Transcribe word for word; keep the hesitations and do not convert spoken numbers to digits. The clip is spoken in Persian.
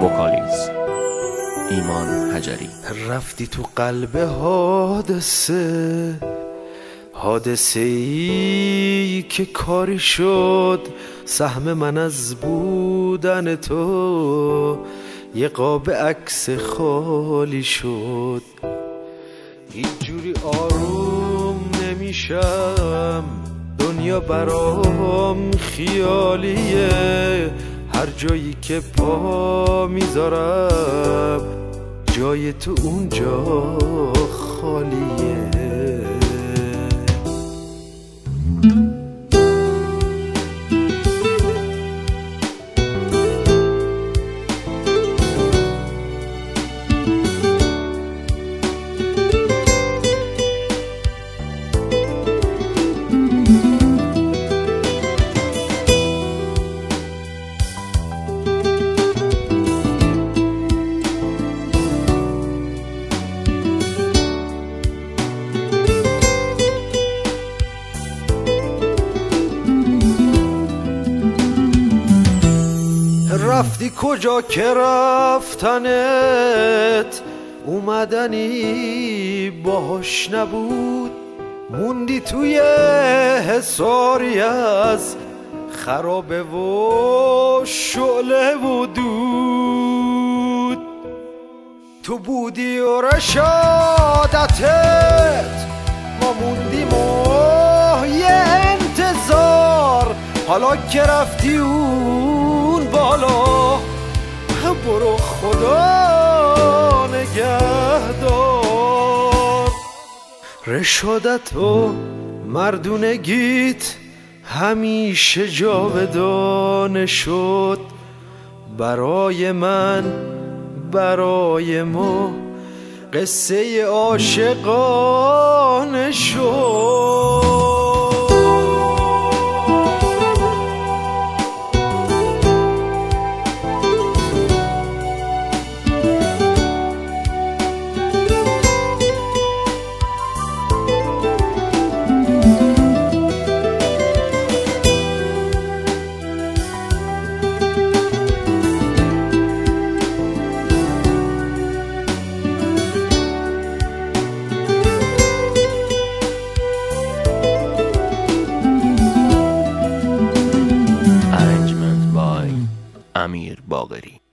وکالیز ایمان حجری. رفتی تو قلب حادثه، حادثه ای که کاری شد سهم من از بودن تو، یه قاب عکس خالی شد. هیچ جوری آروم نمیشم، دنیا برام خیالیه، هر جایی که پا میذارم جای تو اونجا خالیه. رفتی کجا که رفتنت اومدنی باش نبود، موندی توی حصاری از خرابه و شعله و دود. تو بودی و رشادتت، ما موندیم و یه انتظار، حالا که رفتی اون بالا برو خدا نگهدار. رشادت و مردونگیت همیشه جاودانه شد، برای من برای ما قصه عاشقانه شد. امیر باقری.